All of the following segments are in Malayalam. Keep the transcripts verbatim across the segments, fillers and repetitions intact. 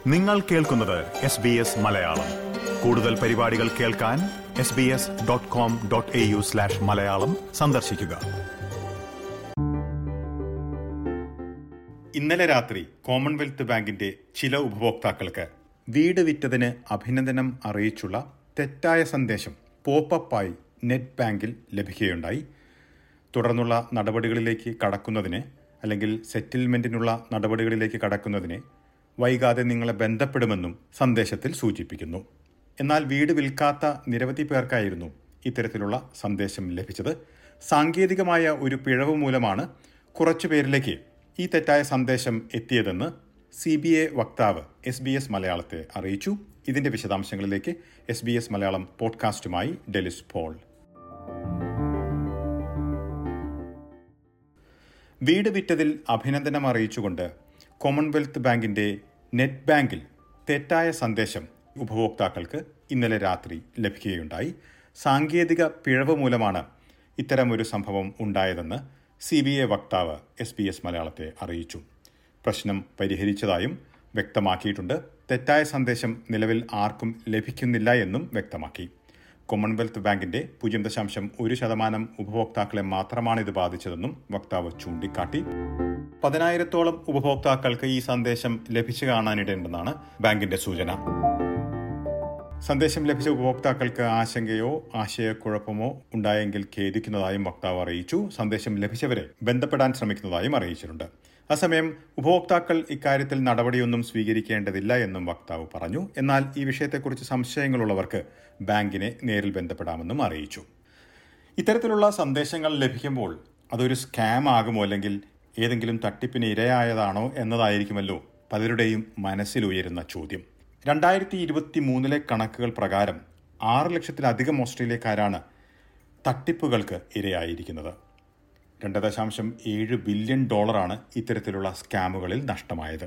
നിങ്ങൾ കേൾക്കുന്നത് എസ് ബി എസ് മലയാളം. കൂടുതൽ പരിപാടികൾ കേൾക്കാൻ S B S dot com dot A U slash Malayalam സന്ദർശിക്കുക. ഇന്നലെ രാത്രി കോമൺവെൽത്ത് ബാങ്കിന്റെ ചില ഉപഭോക്താക്കൾക്ക് വീട് വിറ്റതിന് അഭിനന്ദനം അറിയിച്ചുള്ള തെറ്റായ സന്ദേശം പോപ്പപ്പായി നെറ്റ് ബാങ്കിൽ ലഭിക്കുകയുണ്ടായി. തുടർന്നുള്ള നടപടികളിലേക്ക് കടക്കുന്നതിന് അല്ലെങ്കിൽ സെറ്റിൽമെന്റിനുള്ള നടപടികളിലേക്ക് കടക്കുന്നതിന് വൈകാതെ നിങ്ങളെ ബന്ധപ്പെടുമെന്നും സന്ദേശത്തിൽ സൂചിപ്പിക്കുന്നു. എന്നാൽ വീട് വിൽക്കാത്ത നിരവധി പേർക്കായിരുന്നു ഇത്തരത്തിലുള്ള സന്ദേശം ലഭിച്ചത്. സാങ്കേതികമായ ഒരു പിഴവ് മൂലമാണ് കുറച്ചു പേരിലേക്ക് ഈ തെറ്റായ സന്ദേശം എത്തിയതെന്ന് സി ബി ഐ വക്താവ് എസ് ബി എസ് മലയാളത്തെ അറിയിച്ചു. ഇതിന്റെ വിശദാംശങ്ങളിലേക്ക് എസ് ബി എസ് മലയാളം പോഡ്കാസ്റ്റുമായി ഡെലിസ് പോൾ. വീട് വിറ്റതിൽ അഭിനന്ദനം അറിയിച്ചുകൊണ്ട് കോമൺവെൽത്ത് ബാങ്കിന്റെ നെറ്റ് ബാങ്കിൽ തെറ്റായ സന്ദേശം ഉപഭോക്താക്കൾക്ക് ഇന്നലെ രാത്രി ലഭിക്കുകയുണ്ടായി. സാങ്കേതിക പിഴവ് മൂലമാണ് ഇത്തരമൊരു സംഭവം ഉണ്ടായതെന്ന് സി ബി ഐ വക്താവ് എസ് ബി എസ് മലയാളത്തെ അറിയിച്ചു. പ്രശ്നം പരിഹരിച്ചതായും വ്യക്തമാക്കിയിട്ടുണ്ട്. തെറ്റായ സന്ദേശം നിലവിൽ ആർക്കും ലഭിക്കുന്നില്ല എന്നും വ്യക്തമാക്കി. കോമൺവെൽത്ത് ബാങ്കിന്റെ പൂജ്യം ദശാംശം ഒരു ശതമാനം ഉപഭോക്താക്കളെ മാത്രമാണ് ഇത് ബാധിച്ചതെന്നും വക്താവ് ചൂണ്ടിക്കാട്ടി. പതിനായിരത്തോളം ഉപഭോക്താക്കൾക്ക് ഈ സന്ദേശം ലഭിച്ചു കാണാനിടയുണ്ടെന്നാണ് ബാങ്കിന്റെ സൂചന. സന്ദേശം ലഭിച്ച ഉപഭോക്താക്കൾക്ക് ആശങ്കയോ ആശയക്കുഴപ്പമോ ഉണ്ടായെങ്കിൽ ഖേദിക്കുന്നതായും വക്താവ് അറിയിച്ചു. സന്ദേശം ലഭിച്ചവരെ ബന്ധപ്പെടാൻ ശ്രമിക്കുന്നതായും അറിയിച്ചിട്ടുണ്ട്. അസമയം ഉപഭോക്താക്കൾ ഇക്കാര്യത്തിൽ നടപടിയൊന്നും സ്വീകരിക്കേണ്ടതില്ല എന്നും വക്താവ് പറഞ്ഞു. എന്നാൽ ഈ വിഷയത്തെക്കുറിച്ച് സംശയങ്ങളുള്ളവർക്ക് ബാങ്കിനെ നേരിൽ ബന്ധപ്പെടാമെന്നും അറിയിച്ചു. ഇത്തരത്തിലുള്ള സന്ദേശങ്ങൾ ലഭിക്കുമ്പോൾ അതൊരു സ്കാം ആകുമോ അല്ലെങ്കിൽ ഏതെങ്കിലും തട്ടിപ്പിന് ഇരയായതാണോ എന്നതായിരിക്കുമല്ലോ പലരുടെയും മനസ്സിലുയരുന്ന ചോദ്യം. രണ്ടായിരത്തി ഇരുപത്തി മൂന്നിലെ കണക്കുകൾ പ്രകാരം ആറ് ലക്ഷത്തിലധികം ഓസ്ട്രേലിയക്കാരാണ് തട്ടിപ്പുകൾക്ക് ഇരയായിരിക്കുന്നത്. രണ്ട് ദശാംശം ഏഴ് ബില്യൺ ഡോളറാണ് ഇത്തരത്തിലുള്ള സ്കാമുകളിൽ നഷ്ടമായത്.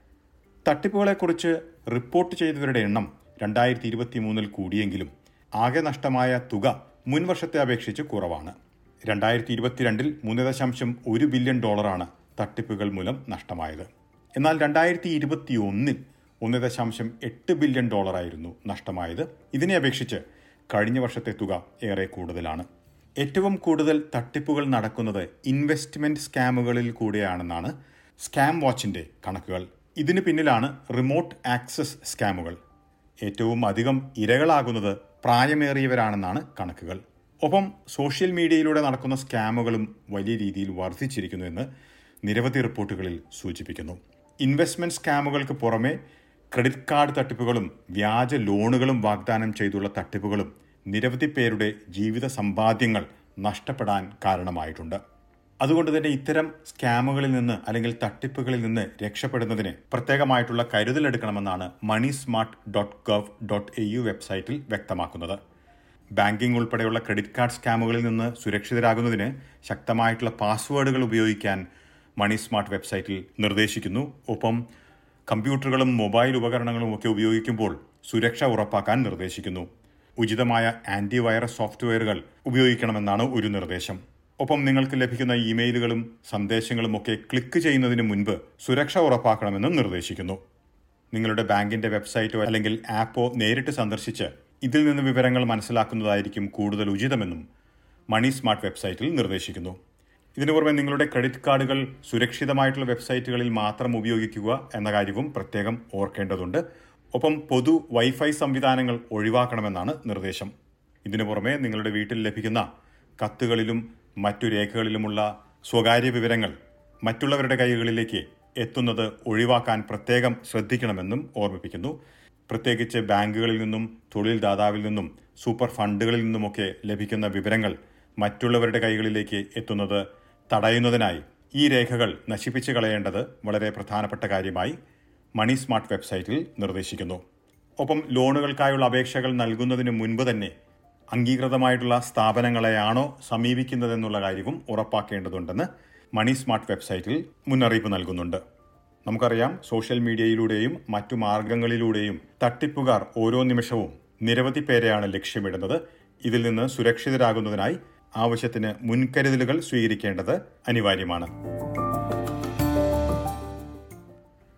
തട്ടിപ്പുകളെക്കുറിച്ച് റിപ്പോർട്ട് ചെയ്തവരുടെ എണ്ണം രണ്ടായിരത്തി ഇരുപത്തി മൂന്നിൽ കൂടിയെങ്കിലും ആകെ നഷ്ടമായ തുക മുൻവർഷത്തെ അപേക്ഷിച്ച് കുറവാണ്. രണ്ടായിരത്തി ഇരുപത്തിരണ്ടിൽ മൂന്ന് ദശാംശം ഒരു ബില്യൺ ഡോളറാണ് തട്ടിപ്പുകൾ മൂലം നഷ്ടമായത്. എന്നാൽ രണ്ടായിരത്തി ഇരുപത്തി ഒന്നിൽ ഒന്ന് ദശാംശം എട്ട് ബില്യൺ ഡോളറായിരുന്നു നഷ്ടമായത്. ഇതിനെ അപേക്ഷിച്ച് കഴിഞ്ഞ വർഷത്തെ തുക ഏറെ കൂടുതലാണ്. ഏറ്റവും കൂടുതൽ തട്ടിപ്പുകൾ നടക്കുന്നത് ഇൻവെസ്റ്റ്മെന്റ് സ്കാമുകളിൽ കൂടെയാണെന്നാണ് സ്കാം വാച്ചിന്റെ കണക്കുകൾ. ഇതിന് പിന്നിലാണ് റിമോട്ട് ആക്സസ് സ്കാമുകൾ. ഏറ്റവും അധികം ഇരകളാകുന്നത് പ്രായമേറിയവരാണെന്നാണ് കണക്കുകൾ. ഒപ്പം സോഷ്യൽ മീഡിയയിലൂടെ നടക്കുന്ന സ്കാമുകളും വലിയ രീതിയിൽ വർദ്ധിച്ചിരിക്കുന്നു എന്ന് നിരവധി റിപ്പോർട്ടുകളിൽ സൂചിപ്പിക്കുന്നു. ഇൻവെസ്റ്റ്മെന്റ് സ്കാമുകൾക്ക് പുറമെ ക്രെഡിറ്റ് കാർഡ് തട്ടിപ്പുകളും വ്യാജ ലോണുകളും വാഗ്ദാനം ചെയ്തുള്ള തട്ടിപ്പുകളും നിരവധി പേരുടെ ജീവിത സമ്പാദ്യങ്ങൾ നഷ്ടപ്പെടാൻ കാരണമായിട്ടുണ്ട്. അതുകൊണ്ട് തന്നെ ഇത്തരം സ്കാമുകളിൽ നിന്ന് അല്ലെങ്കിൽ തട്ടിപ്പുകളിൽ നിന്ന് രക്ഷപ്പെടുന്നതിന് പ്രത്യേകമായിട്ടുള്ള കരുതലെടുക്കണമെന്നാണ് money smart dot gov dot A U വെബ്സൈറ്റിൽ വ്യക്തമാക്കുന്നത്. ബാങ്കിംഗ് ഉൾപ്പെടെയുള്ള ക്രെഡിറ്റ് കാർഡ് സ്കാമുകളിൽ നിന്ന് സുരക്ഷിതരാകുന്നതിന് ശക്തമായിട്ടുള്ള പാസ്വേഡുകൾ ഉപയോഗിക്കാൻ മണി സ്മാർട്ട് വെബ്സൈറ്റിൽ നിർദ്ദേശിക്കുന്നു. ഒപ്പം കമ്പ്യൂട്ടറുകളും മൊബൈൽ ഉപകരണങ്ങളും ഒക്കെ ഉപയോഗിക്കുമ്പോൾ സുരക്ഷ ഉറപ്പാക്കാൻ നിർദ്ദേശിക്കുന്നു. ഉചിതമായ ആന്റിവൈറസ് സോഫ്റ്റ്വെയറുകൾ ഉപയോഗിക്കണമെന്നാണ് ഒരു നിർദ്ദേശം. ഒപ്പം നിങ്ങൾക്ക് ലഭിക്കുന്ന ഇമെയിലുകളും സന്ദേശങ്ങളും ഒക്കെ ക്ലിക്ക് ചെയ്യുന്നതിന് മുൻപ് സുരക്ഷ ഉറപ്പാക്കണമെന്നും നിർദ്ദേശിക്കുന്നു. നിങ്ങളുടെ ബാങ്കിന്റെ വെബ്സൈറ്റോ അല്ലെങ്കിൽ ആപ്പോ നേരിട്ട് സന്ദർശിച്ച് ഇതിൽ നിന്ന് വിവരങ്ങൾ മനസ്സിലാക്കുന്നതായിരിക്കും കൂടുതൽ ഉചിതമെന്നും മണി സ്മാർട്ട് വെബ്സൈറ്റിൽ നിർദ്ദേശിക്കുന്നു. ഇതിനു പുറമെ നിങ്ങളുടെ ക്രെഡിറ്റ് കാർഡുകൾ സുരക്ഷിതമായിട്ടുള്ള വെബ്സൈറ്റുകളിൽ മാത്രം ഉപയോഗിക്കുക എന്ന കാര്യവും പ്രത്യേകം ഓർക്കേണ്ടതുണ്ട്. ഒപ്പം പൊതു വൈഫൈ സംവിധാനങ്ങൾ ഒഴിവാക്കണമെന്നാണ് നിർദ്ദേശം. ഇതിനു പുറമെ നിങ്ങളുടെ വീട്ടിൽ ലഭിക്കുന്ന കത്തുകളിലും മറ്റു രേഖകളിലുമുള്ള സ്വകാര്യ വിവരങ്ങൾ മറ്റുള്ളവരുടെ കൈകളിലേക്ക് എത്തുന്നത് ഒഴിവാക്കാൻ പ്രത്യേകം ശ്രദ്ധിക്കണമെന്നും ഓർമ്മിപ്പിക്കുന്നു. പ്രത്യേകിച്ച് ബാങ്കുകളിൽ നിന്നും തൊഴിൽ ദാതാവിൽ നിന്നും സൂപ്പർ ഫണ്ടുകളിൽ നിന്നുമൊക്കെ ലഭിക്കുന്ന വിവരങ്ങൾ മറ്റുള്ളവരുടെ കൈകളിലേക്ക് എത്തുന്നത് തടയുന്നതിനായി ഈ രേഖകൾ നശിപ്പിച്ചു കളയേണ്ടത് വളരെ പ്രധാനപ്പെട്ട കാര്യമായി മണി സ്മാർട്ട് വെബ്സൈറ്റിൽ നിർദ്ദേശിക്കുന്നു. ഒപ്പം ലോണുകൾക്കായുള്ള അപേക്ഷകൾ നൽകുന്നതിന് മുൻപ് തന്നെ അംഗീകൃതമായിട്ടുള്ള സ്ഥാപനങ്ങളെയാണോ സമീപിക്കുന്നതെന്നുള്ള കാര്യവും ഉറപ്പാക്കേണ്ടതുണ്ടെന്ന് മണി സ്മാർട്ട് വെബ്സൈറ്റിൽ മുന്നറിയിപ്പ് നൽകുന്നുണ്ട്. നമുക്കറിയാം, സോഷ്യൽ മീഡിയയിലൂടെയും മറ്റു മാർഗങ്ങളിലൂടെയും തട്ടിപ്പുകാർ ഓരോ നിമിഷവും നിരവധി പേരെയാണ് ലക്ഷ്യമിടുന്നത്. ഇതിൽ നിന്ന് സുരക്ഷിതരാകുന്നതിനായി ആവശ്യത്തിന് മുൻകരുതലുകൾ സ്വീകരിക്കേണ്ടത് അനിവാര്യമാണ്.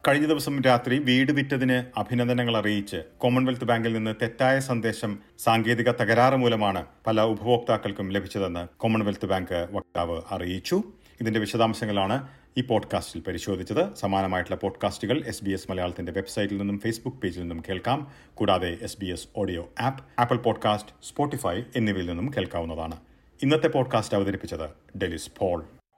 കഴിഞ്ഞ ദിവസം രാത്രി വീട് വിറ്റതിന് അഭിനന്ദനങ്ങൾ അറിയിച്ച് കോമൺവെൽത്ത് ബാങ്കിൽ നിന്ന് തെറ്റായ സന്ദേശം സാങ്കേതിക തകരാറ് മൂലമാണ് പല ഉപഭോക്താക്കൾക്കും ലഭിച്ചതെന്ന് കോമൺവെൽത്ത് ബാങ്ക് വക്താവ് അറിയിച്ചു. ഇതിന്റെ വിശദാംശങ്ങളാണ് ഈ പോഡ്കാസ്റ്റിൽ പരിശോധിച്ചത്. സമാനമായിട്ടുള്ള പോഡ്കാസ്റ്റുകൾ എസ് ബി എസ് മലയാളത്തിന്റെ വെബ്സൈറ്റിൽ നിന്നും ഫേസ്ബുക്ക് പേജിൽ നിന്നും കേൾക്കാം. കൂടാതെ S B S audio app, Apple podcast, Spotify എന്നിവയിൽ നിന്നും കേൾക്കാവുന്നതാണ്. ഇന്നത്തെ പോഡ്കാസ്റ്റ് അവതരിപ്പിച്ചത് ഡെലിസ് പോൾ.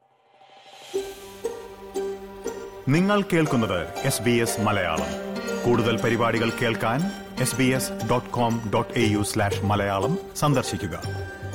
നിങ്ങൾ കേൾക്കുന്നത് എസ് ബി എസ് മലയാളം. കൂടുതൽ പരിപാടികൾ കേൾക്കാൻ S B S dot com dot A U slash Malayalam സന്ദർശിക്കുക.